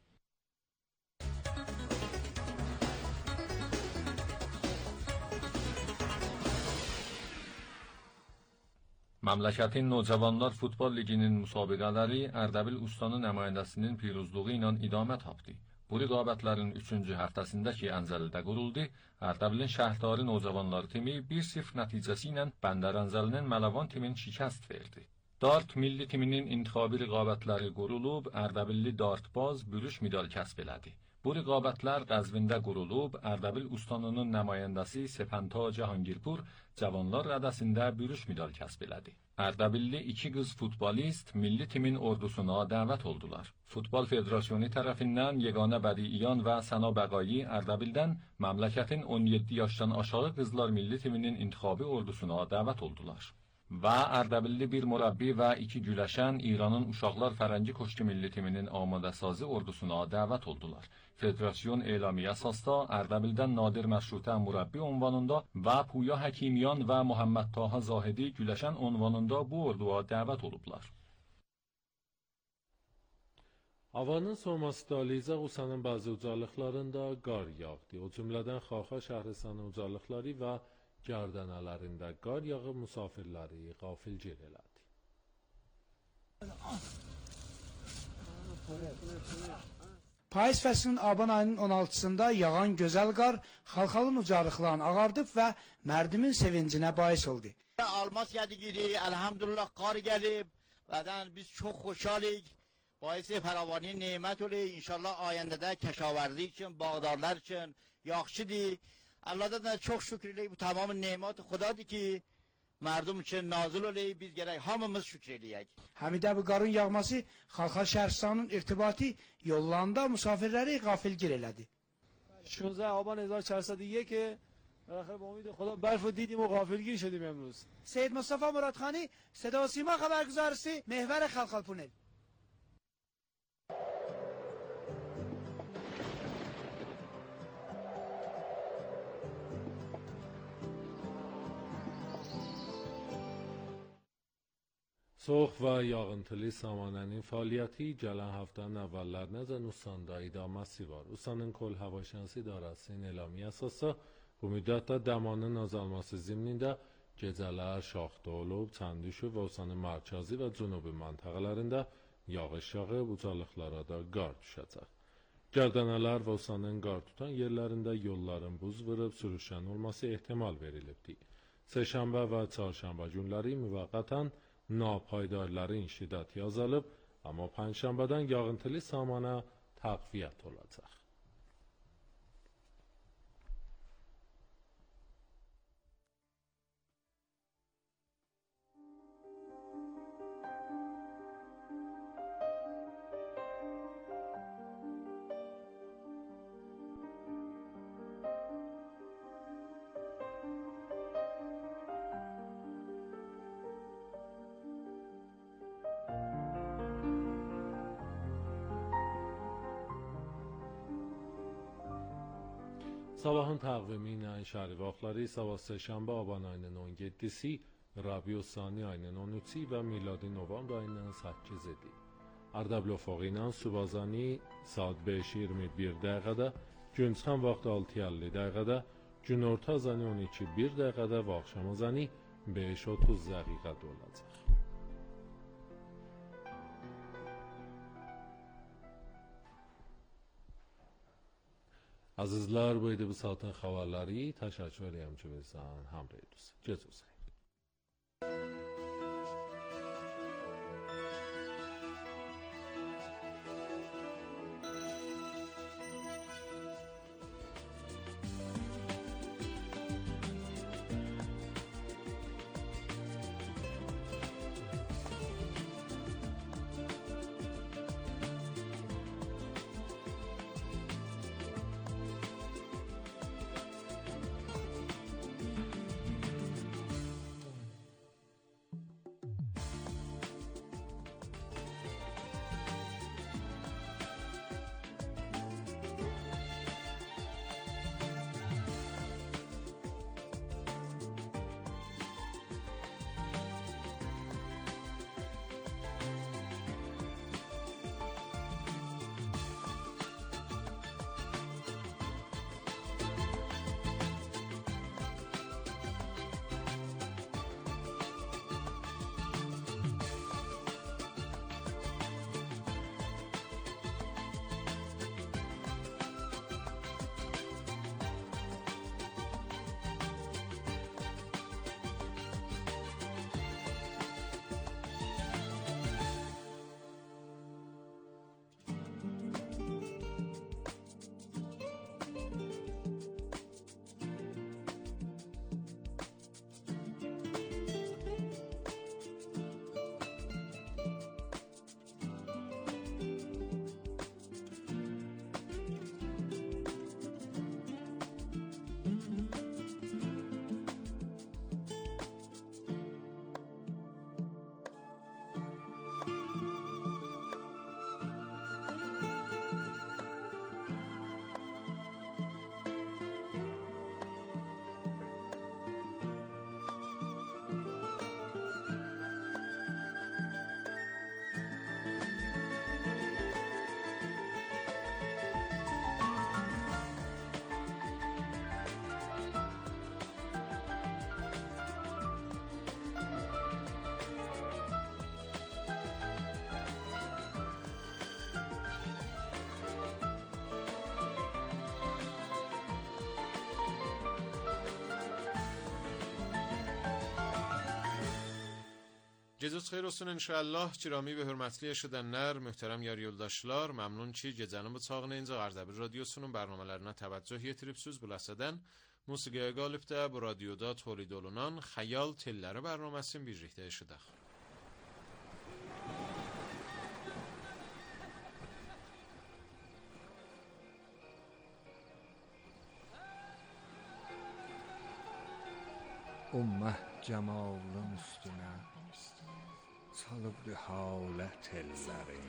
Məmləkətin Nocavanlar Futbol Liginin müsabiqələri Ərdəbil ustanın nümayəndəsinin piruzluğu ilə idamə tapdı. Bu rəqabətlərin üçüncü həftəsindəki Əncəlidə quruldu, Ərdəbilin şəhərdarı Nocavanlar timi bir sıfır nəticəsi ilə Bəndərəncəlinin Mələvan timin şikəst verdi. Dart milli timinin intixabi rəqabətləri qurulub, Ərdəbilli dartbaz bürüş medal kəsb elədi. Bu rəqabətlər Qəzvində qurulub, Ərdəbil ustanının nümayəndəsi Sepənta Cahangirpur Cavanlar rədəsində bürüş medal kəsb elədi. Ərdəbilli iki qız futbolist milli timin ordusuna dəvət oldular. Futbol Federasyonu tərəfindən Yeganə Bədiiyan və Səna Bəqayi Ərdəbildən məmləkətin on yeddi yaşdan aşağı qızlar milli timinin intixabi ordusuna dəvət oldular. Və Ərdəbilli bir mürəbbi və iki güləşən İranın uşaqlar fərəngi koşki milli timinin amadəsazı ordusuna dəvət oldular. Federasyon elami əsasda Ərdəbildən Nadir Məşrutə mürəbbi unvanında və Puya Həkimiyan və Muhammed Taha Zahidi güləşən unvanında bu orduya dəvət olublar. Havanın soğuması dalıyacaq Usanın bəzi ucalıqlarında qar yağdı. O cümlədən Xaxa Şəhristanın ucalıqları və Gərdənələrində qar yağıb musafirləri qafilgir elədi. Payız fəslinin Aban ayının on altısında yağan gözəl qar xalxalın ucalıqlarını ağardıb və mərdimin sevincinə bais oldu. Almaz gədigirik, elhamdülillah qar gəlib, bədən biz çox xoşalıyıq. Baisi fəravani nemət olur, inşallah ayəndədə kəşavərli üçün, bağdarlar üçün yaxşıdır. Allah'dan da çok şükürleyik, bu tamamı nemat Xudadır ki merdum için nazil oleyik, biz gerek hamımız şükürleyik. Həmidə bu qarın yağması Xalxa Şəhristanın irtibatı yollarında musafirləri qafilgir elədi. شانزده آبان هزار و چهارصد و یک بالاخره با امید خدا برف رو دیدیم و غافلگیر شدیم امروز. سید مصطفی مرادخانی، صدا و سیما خبرگزارسی، محور خلخالپونل. Soğuq və yağıntılı samanənin fəaliyyəti gələn həftənin əvvəllərinəcən Usanda idaməsi var. Usanın Kol Hava Şansı İdarəsinin elami əsasda bu müddətdə dəmanın azalması zimnində gecələr şaxta olub, Çəndişu və Usanın mərkəzi və cənubi məntəqələrində yağış yağı, ucalıqlara da qar düşəcək. Gərdənələr və Usanın qar tutan yerlərində yolların buz vırıb sürüşən olması ehtimal verilibdir. Səhşənbə və çarşənbə günləri müvəqqətən napaydarların şiddəti azalıb, amma pənjşənbədən yağıntılı samana təqviyyət olacaq. Sabahın təqvimi ilə şəhəri vaxtları sabah səhşənbə aban ayının on yeddisi, Rabiu Sani ayının on üçü və miladi november ayının səkkizidir. Ərdəbil ofağı ilə Subazani saat beş iyirmi bir dəqiqədə, Günçxan vaxtı altı əlli dəqiqədə, günorta azanı on iki bir dəqiqədə və axşam azanı beş otuz dəqiqədə olacaq. Azizlər, bu idi bu saatın xəbərləri. Təşəkkür edirəm ki, bizdən həmrəy idiniz. Gecə Gecəniz xeyir olsun inşallah. Kirami və hörmətli eşidənlər, möhtərəm yar yoldaşlar, məmnun ki, gecənin bıçağını incə Ərdəbil radiosunun bərnamələrinə təvəccüh yetiribsiniz. Bu ləhsədən musiqiyə qalibdə bu radioda tolid olunan Xəyal Telləri bərnaməsini birlikdə eşidək. Ummə cəmalın üstünə salıbdı halət ellərin,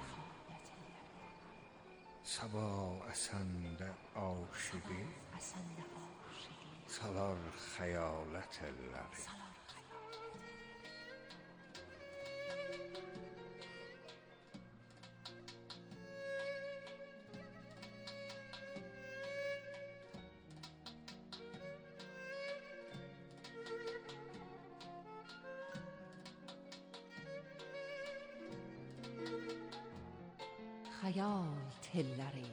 sabah əsəndə aşıqı salar xəyalət ellərin. xəyal telləri.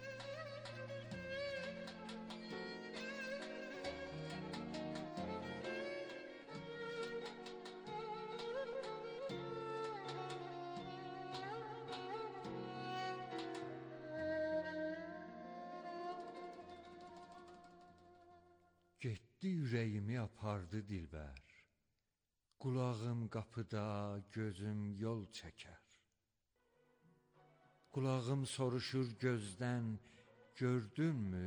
Getdi ürəyimi apardı dilbər. Qulağım qapıda, gözüm yol çəkər. Qulağım soruşur gözdən, gördünmü?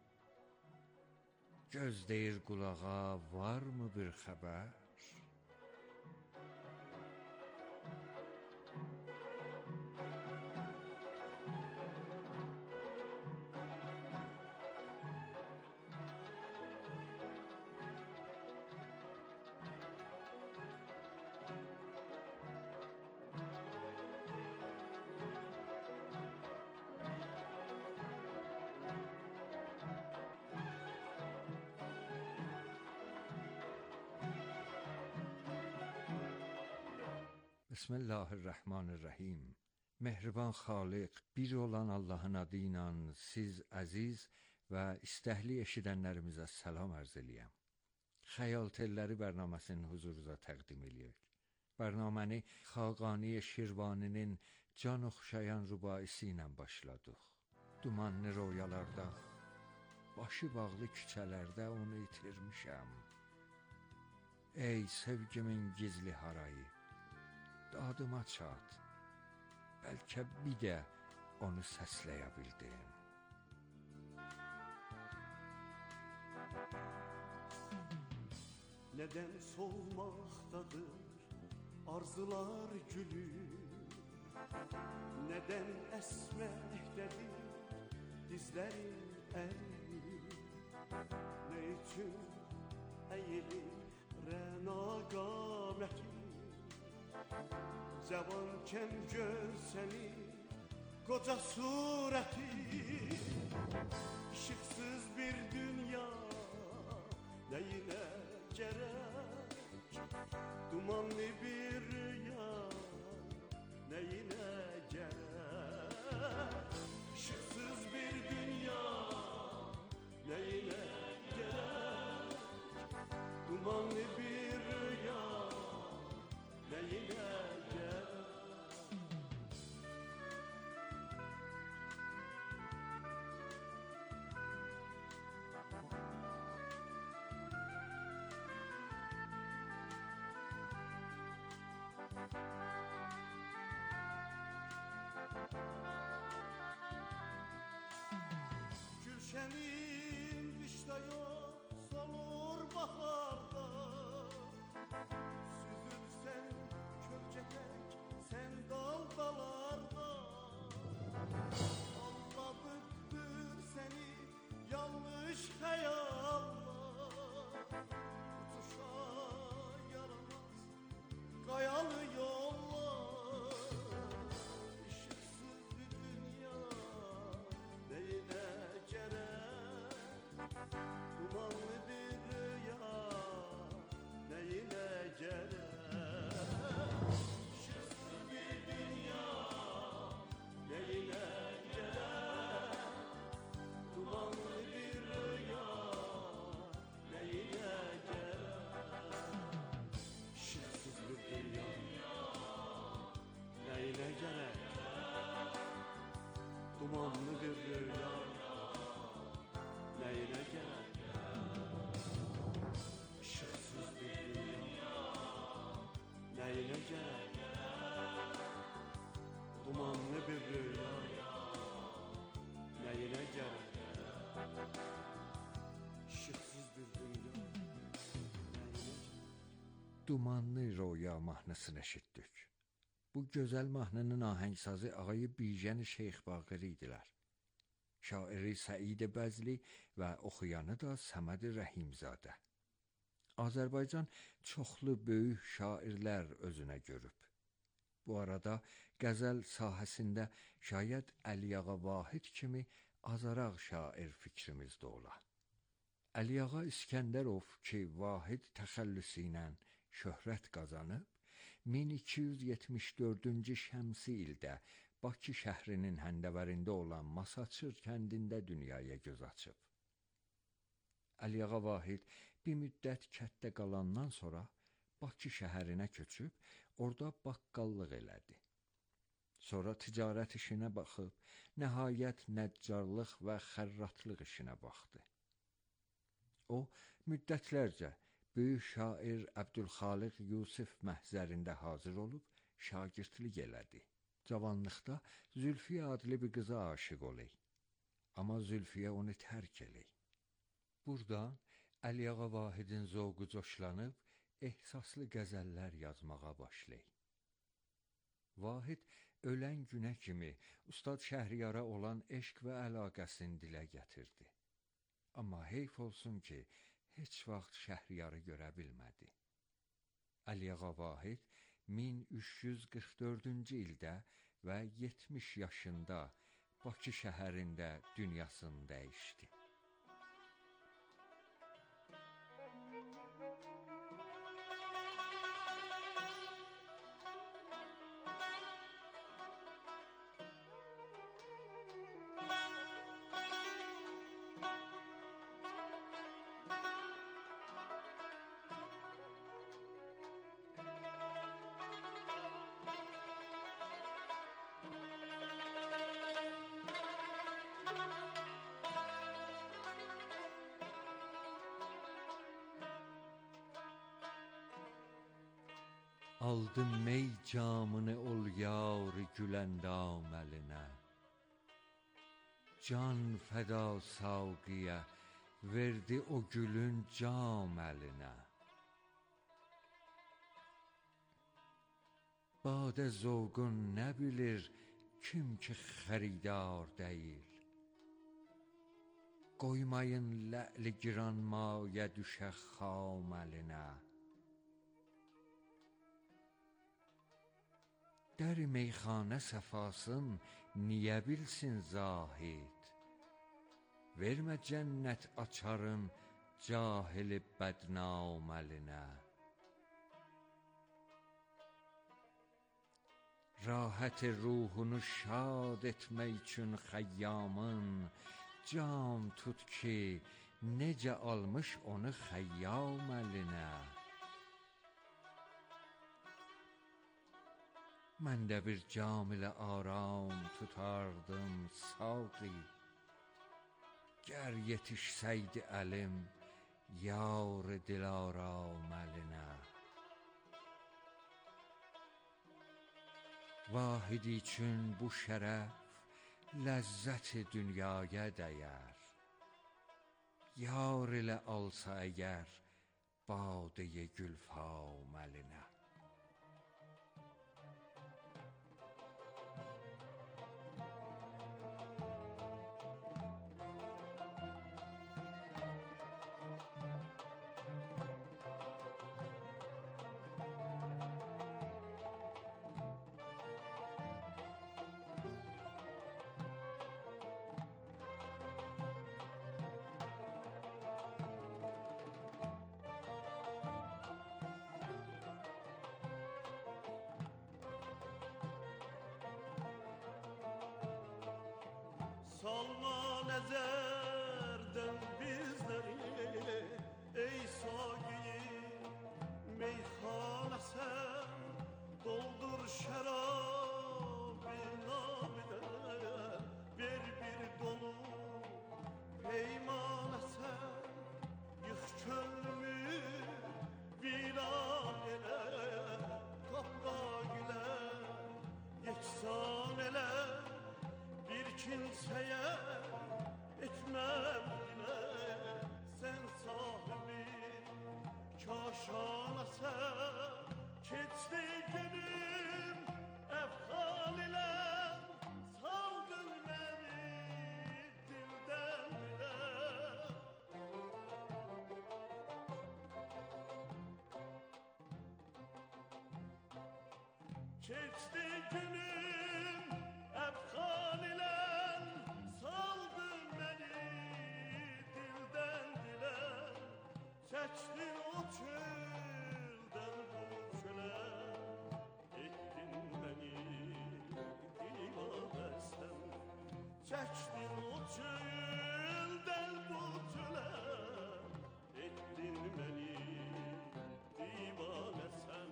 Göz deyir qulağa, varmı bir xəbər? Bismillahirrahmanirrahim. Mehriban Xaliq, bir olan Allahın adı ilə siz əziz və istəkli eşidənlərimizə salam ərz eləyəm. Xəyal telləri bərnaməsini huzurunuza təqdim edirik. Bərnaməni Xaqani Şirvaninin can oxşayan rübaisi ilə başladıq. Dumanlı royalarda, başı bağlı küçələrdə onu itirmişəm. Ey sevgimin gizli harayı, dadıma çat, bəlkə bir də onu səsləyə bildim. Nədən solmaqdadır arzular gülü, nədən əsməkdədir dizlərin əli, nə üçün əyilir rəna qaməti, Cavanken görsəni qoca surəti, işıqsız bir dünya nəyinə gərək, dumanlı bir rüya nəyinə gərək, işıqsız bir dünya nəyinə gərək, dumanlı bir rüya nəyinə gərək. Gülşənin qışda yox, solur baharda, süzülsən kölcətək, sən daldalarda, alladıqdır səni yanlış xəyallar, uçuşa yaramaz qayalı yollar, işıqsız bir dünya nəyinə gərək, dumanlı bir rüya nəyinə gərək, işıqsız bir dünya nəyinə gərək, dumanlı bir rüya nəyinə gərək, işıqsız bir dünya nəyinə gərək, dumanlı bir rüya nəyinə gərək, işıqsız bir dünya nəyinə gərək, dumanlı bir rüya nəyinə gərək, işıqsız bir dünya nəyinə gərək. Dumanlı Roya mahnısını eşitdik. Bu gözəl mahnının ahəngsazı ağayı Bijən Şeyx Baqiri idilər. Şairi Səid Bəzli və oxuyanı da Səməd Rəhimzadə. Azərbaycan çoxlu böyük şairlər özünə görüb. Bu arada qəzəl sahəsində şayad Əliağa Vahid kimi azaraq şair fikrimizdə ola. Əliağa İskəndərov ki, Vahid təxəllüsü ilə şöhrət qazanıb, min iki yüz yetmiş dördüncü şəmsi ildə Bakı şəhrinin həndəvərində olan Masaçır kəndində dünyaya göz açıb. Əliağa Vahid bir müddət kətdə qalandan sonra Bakı şəhərinə köçüb, orada baqqallıq elədi. Sonra ticarət işinə baxıb, nəhayət nəccarlıq və xərratlıq işinə baxdı. O, müddətlərcə böyük şair Əbdülxaliq Yusif məhzərində hazır olub, şagirdlik elədi. Cavanlıqda Zülfiyə adlı bir qıza aşiq oley. Amma Zülfiyə onu tərk eley. Buradan Əliağa Vahidin zovqu coşlanıb, ehsaslı qəzəllər yazmağa başlay. Vahid ölən günə kimi Ustad Şəhriyara olan eşq və əlaqəsini dilə gətirdi. Amma heyf olsun ki, heç vaxt Şəhriyarı görə bilmədi. Əliağa Vahid min üç yüz qırx dördüncü ildə və yetmiş yaşında Bakı şəhərində dünyasını dəyişdi. Aldı mey camını ol yar güləndam əlinə, can fəda savqiyə, verdi o gülün cam əlinə. Badə zovqun nə bilir, kim ki xəridar deyil. Qoymayın lə'li giran maya düşə xam əlinə. Dəri meyxanə səfasın niyə bilsin zahid? Vermə cənnət açarın cahili bədnam əlinə. Rahət ruhunu şad etmək üçün xəyyamın, cam tut ki, necə almış onu xəyyam əlinə. Mən də bir cam ilə aram tutardım saqi, gər yetişsəydi əlim yar dilaram əlinə. Vahid üçün bu şərəf ləzzət-i dünyaya dəyər. Yar ilə alsa əgər badə-i gülfam əlinə. Salma nezerden bizleri, ey sagi meyhane sen, doldur şerabı namide, ver bir dolu peymane sen, yık könlümü viran ele, topla güle, yeksan ele. Kimseye etmem yine, sen sahibi kaşana sen, keçti günüm efhal ile, saldın beni dilden dile. Keçti günüm efhal ile, seçtin o çölden bu çöle, ettin beni divan. çəkdin o çöldən bu çölə, etdin məni divanə sən.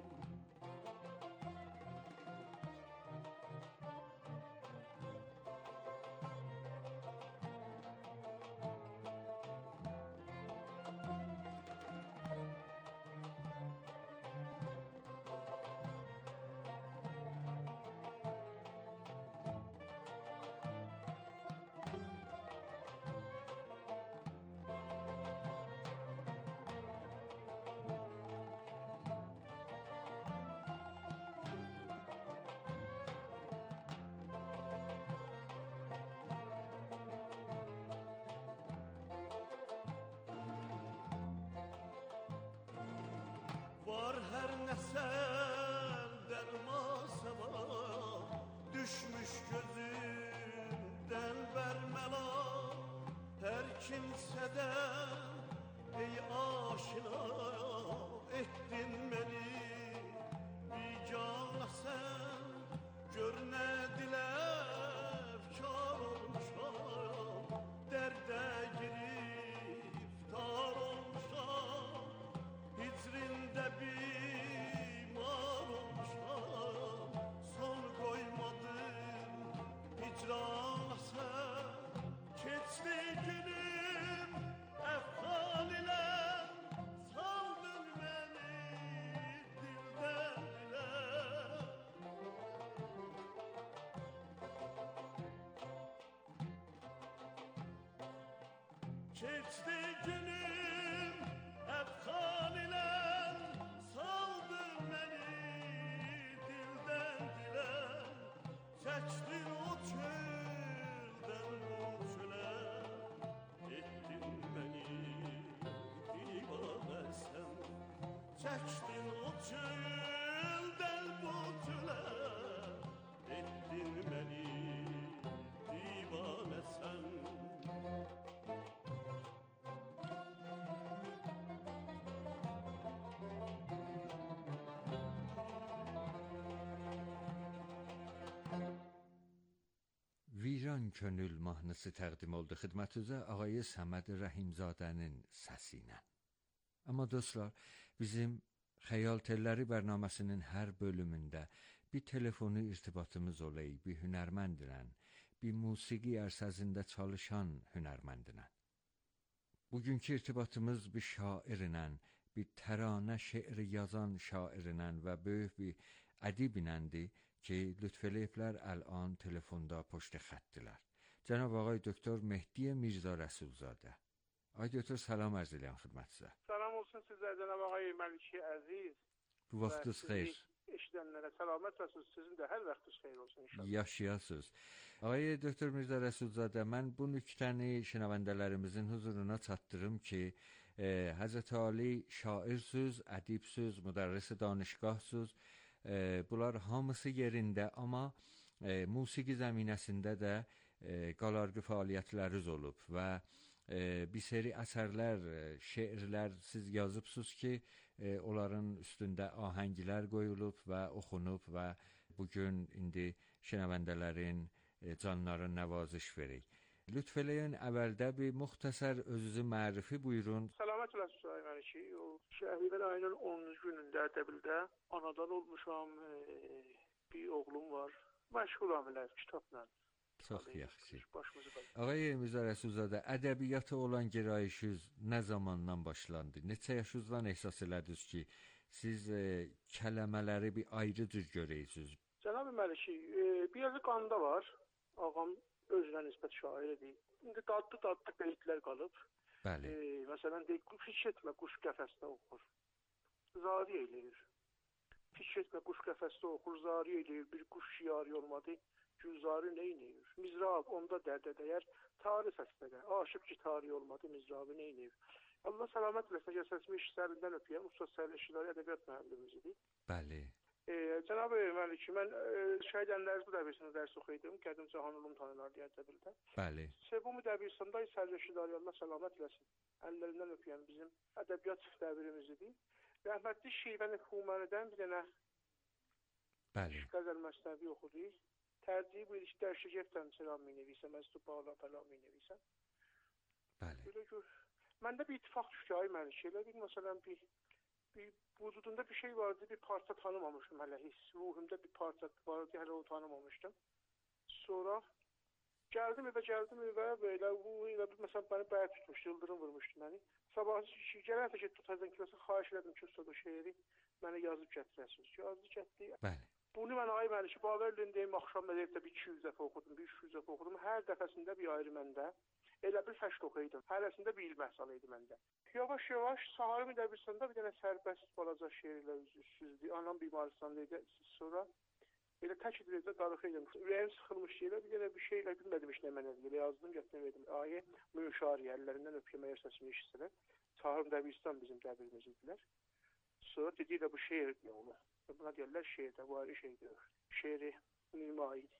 Var hər nəsə dərmasa var, düşmüş gözümdən bərməla, hər kimsədən ey aşina, etdin məni bicana sən, gör nə diləb kar olmuşam, dərdə giriftar olmuşam, hicrində bimar olmuşam, son qoymadım hicrana sən, keçdi günüm əfqan ilə, saldın məni dildən dilə. Keçdi günüm əfqan ilə, saldı məni dildən dilə, çəkdin o çöldən o çölə, etdin məni divanə sən. Çəkdin o çöldən bu çölə, etdin məni divanə sən. Viran Könül mahnısı təqdim oldu xidmətinizə ağay Səməd Rəhimzadənin səsi ilə. Amma dostlar, bizim Xəyal Telləri bərnaməsinin hər bölümündə bir telefonu irtibatımız olayı, bir hünərməndlə, bir musiqi ərsəzində çalışan hünərməndlə. Bugünkü irtibatımız bir şairlə, bir təranə şeiri yazan şairlə və böyük bir ədibinəndir ki, lütf eləyiblər əlan telefonda puşt xəttdilər. Cənab ağay doktor Mehdi Mirzə Rəsulzadə. Ay doktor, salam ərz edirəm xidmətinizə. Salam olsun sizə cənab ağay Məliki əziz. Bu vaxtınız xeyir. Eşidənlərə səlamət və sizin də hər vaxtınız xeyir olsun inşallah. Yaşayasınız. Ay doktor Mirzə Rəsulzadə, mən bu nüktəni şinavəndələrimizin huzuruna çatdırım ki, e, Həzrət Ali şairsüz, ədibsüz, müdərris danışqahsüz. E, bunlar hamısı yerində, amma e, musiqi zəminəsində də e, qalarqı fəaliyyətləriniz olub və e, bir seri əsərlər, e, şeirlər siz yazıbsınız ki, e, onların üstündə ahənglər qoyulub və oxunub və bugün indi şinavəndələrin e, canların nəvaziş verir. Lütf eləyin, əvvəldə bir müxtəsər özünüzü mərifi buyurun. Səlamət olasınız ay Məliki. O Şəhriver ayının onuncu günündə Ərdəbildə anadan olmuşam, e, bir oğlum var. Məşğulam elə kitabla. Çox yaxşı. Ağay Mirzə Rəsulzadə, ədəbiyyata olan girayişiniz nə zamandan başlandı? Neçə yaşınızdan ehsas elədiniz ki, siz e, kələmələri bir ayrı cür görəysiniz? Cənab Məliki, e, bir yazı qanda var. Ağam özünə nisbət şairdir. İndi dadlı-dadlı beytlər qalıb. Bəli. E, məsələn, deyil, fiş etmə, quş qəfəsdə oxur. Zari eləyir. Fiş etmə, quş qəfəsdə oxur, zari eləyir. Bir quş şiarı olmadı, gülzarı neynəyir? Mizrab onda dərdə dəyər, tarih səslədə. Aşıq ki, tarih olmadı, mizrabı neynəyir? Allah səlamət eləsin, gəl səsimi işlərindən öpəyəm. Usta Sərli Şirari ədəbiyyat müəllimimizidir. Bəli. E, Cənab-ı Məliki, mən e, Şəhid Ənlər müdəbisində dərs oxuydum. Qədim Cahan Ulum tanınardı Ərdəbildə. Bəli. Bu müdəbisində Sərli Şirari Allah səlamət eləsin. Əllərindən öpəyəm, bizim ədəbiyyat dəvrimizidir. Rəhmətli Şivəni Xumanidən bir dənə Bəli. Qəzəl Məsnəvi oxuduk. tercihi bu ilişki dərşəcəkdən selam mi nevisəm, əz tu bağla falan mi nevisəm. Bəli. Belə gör. Məndə bir ittifaq düşdü ay Məlik. Elə bir məsələn bir bir vücudunda bir şey vardı, bir parça tanımamışdım hələ. Hiss, ruhumda bir parça vardı, hələ onu tanımamışdım. Sonra gəldim evə, gəldim evə belə, bu elə bir məsələn bəni bəyət tutmuşdu, yıldırım vurmuşdu məni. Sabah gələn təkət tutacaqdan kilosu xahiş elədim ki, o şeiri mənə yazıb gətirəsiniz. Yazdı getdi. Bəli. Bunu mən ay Məlik, Baverlin deyim, axşam da bir iki yüz dəfə oxudum, bir üç yüz dəfə oxudum. Hər dəfəsində bir ayrı məndə. Elə bir fəşq oxuyordum. Hərəsində bir il məhsal idi məndə. Yavaş yavaş Saharı Müdəbiristanda bir dənə sərbəst balaca şeirlə üz-üzdü. Anam bimaristandaydı. Sonra elə tək ediləcə darıxıydım. Ürəyim sıxılmış yerə bir dənə bir şeylə bilmədim heç nə mənə deyil. Yazdım, gətirdim verdim. Ayə Müşari əllərindən öpüyə məyər səsini eşitsələr. Saharı Müdəbiristan bizim dəbirimiz idilər. Sonra dedi də bu şeir nə olur? Buna deyirlər şeirdə, bu ayrı şeydir. Şeiri nilmə aid.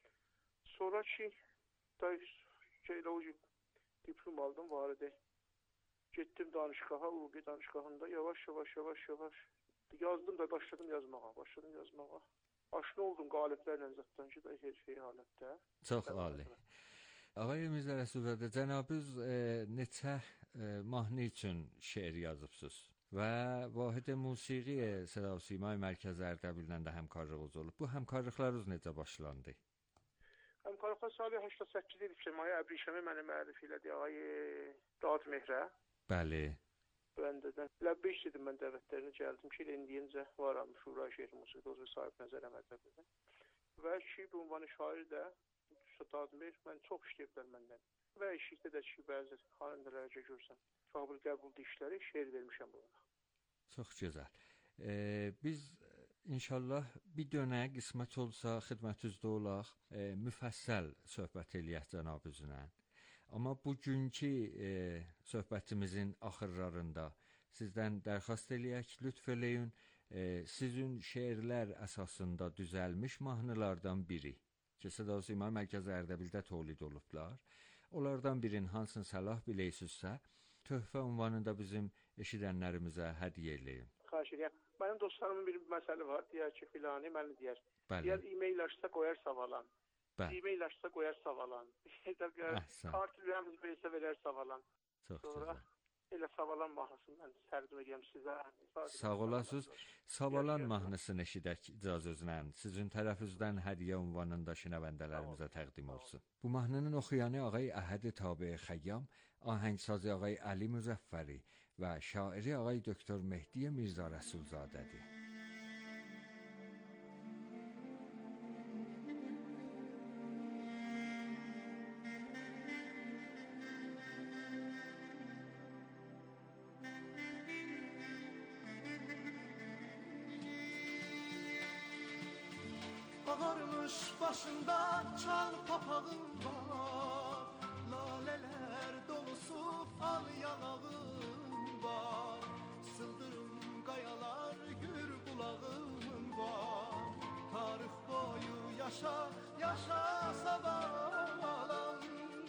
Sonra ki da şeylə o diplom aldım vardı. Getdim danışqaha, U G danışqahında yavaş yavaş yavaş yavaş yazdım da başladım yazmağa, başladım yazmağa. Aşna oldum qaliblərlə zətdən ki, da hər şey halətdə. Çox ali. Ağay Mirzə Rəsulzadə, cənabınız e, neçə e, mahnı üçün şeir yazıbsınız və Vahid Musiqi Səda və Simay Mərkəzi Ərdəbillə də həmkarlığınız olub. Bu həmkarlıqlarınız necə başlandı? Həmkarlıqlar salı həştad səkkiz idi ki, Maya Əbrişəmi məni mərif elədi, ağay Dad Mehrə. Bəli. Bəndədən. Ləbbeş dedim mən dəvətlərinə gəldim ki, indiyincə varam Şura Şeir Musiqi Dozu sahib nəzər əmədəbədə. Və ki, bu ünvanı şair də Dad Mehr, mən çox işləyiblər məndən. Və işlikdə də ki, bəzi xanəndələrəcə görsən, qabul qəbuldu işləri, şeir vermişəm buna. Çox gözəl. Ee, biz İnşallah bir dönə qismət olsa xidmətinizdə olaq, e, müfəssəl söhbət eləyək cənab üzünə. Amma bugünkü e, söhbətimizin axırlarında sizdən dərxast eləyək, lütf eləyin, e, sizin şeirlər əsasında düzəlmiş mahnılardan biri ki, Səda və Simay Mərkəzi Ərdəbildə tövlid olublar. Onlardan birinin hansını səlah biləysinizsə, töhfə ünvanında bizim eşidənlərimizə hədiyyə eləyin. Xahiş edirəm. Mənim dostlarımın bir məsələ var, deyər ki, filani, mənə deyər. Bəli. Deyər, e-mail açsa qoyar savalan. Bəli. E-mail açsa qoyar savalan. Kart ürəmiz versə verər savalan. Çox Sonra gözəl. elə savalan mahnısını mən tərcümə edirəm sizə. Sağ olasınız. Savalan mahnısını eşidək icazənizlə. Sizin tərəfinizdən hədiyyə ünvanında şinəvəndələrimizə təqdim olsun. Bu mahnının oxuyanı ağay Əhəd Tabe Xəyyam, ahəngsazı ağay Əli Müzəffəri və şairi ağay Doktor Mehdi Mirzə Rəsulzadədir. Ağarmış başında çal papağım var, laleler dolusu al yanağım var, sıldırım kayalar gür bulağım var, tarih boyu yaşa yaşa savalan.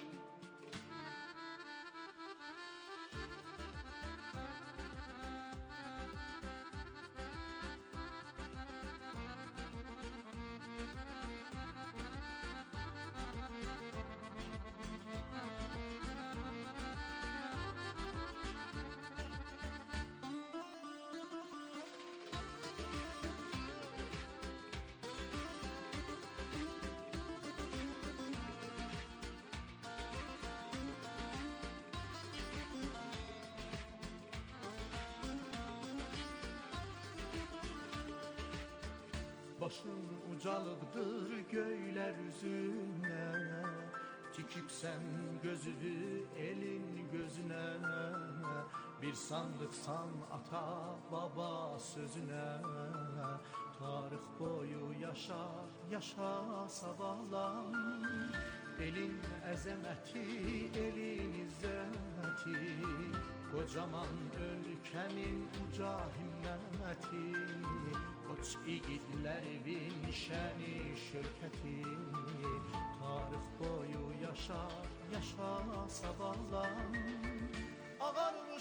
Başın ucalıqdır göylər üzünə, tikibsən gözünü elin gözünə, bir sandıqsan ata baba sözünə, tarix boyu yaşa yaşa savalan. Elin əzəməti, elin izzəti, kocaman ölkəmin uca himməti, koç igidlərin şəni şirkəti, tarix boyu yaşa yaşa savalan. Ağarmış